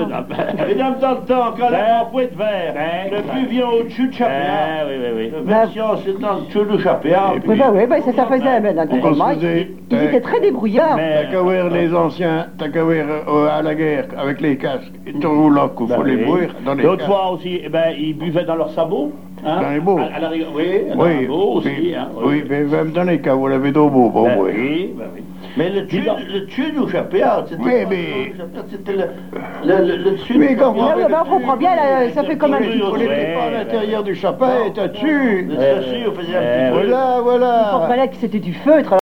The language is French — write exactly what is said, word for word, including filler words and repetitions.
Et dans le temps, le temps, quand la pointe vert, le plus vient au-dessus de Chapéa. Oui, oui, oui. Le version, c'est dans le dessus de Chapéa. Oui, bah, oui, bah, ça, ça faisait, mais naturellement, ils, ils étaient très débrouillards. T'as qu'à voir les anciens, t'as qu'à voir euh, à la guerre, avec les casques, ils te roulent là qu'il faut les boire dans les L'autre casques. fois aussi, eh ben, ils buvaient dans leurs sabots. Hein, dans les beaux. À, à la rigueur, oui, dans Oui, les beaux aussi. oui, Hein, oui, mais même dans les cas, vous l'avez d'eau beau, bon, ben, oui. oui, ben oui. Mais le dessus, le dessus du Chapéa, c'était Oui, pas mais- le Chapéa, c'était le, le, le, le dessus Mais du quand Chapéa. vous- Ah, bah, on comprend bien, là, ça fait comme un Oui, petit on peu. n'était pas à l'intérieur du chapin, t'as dessus. Le dessus, on faisait un petit peu. Voilà, voilà. Il fallait que c'était du feutre.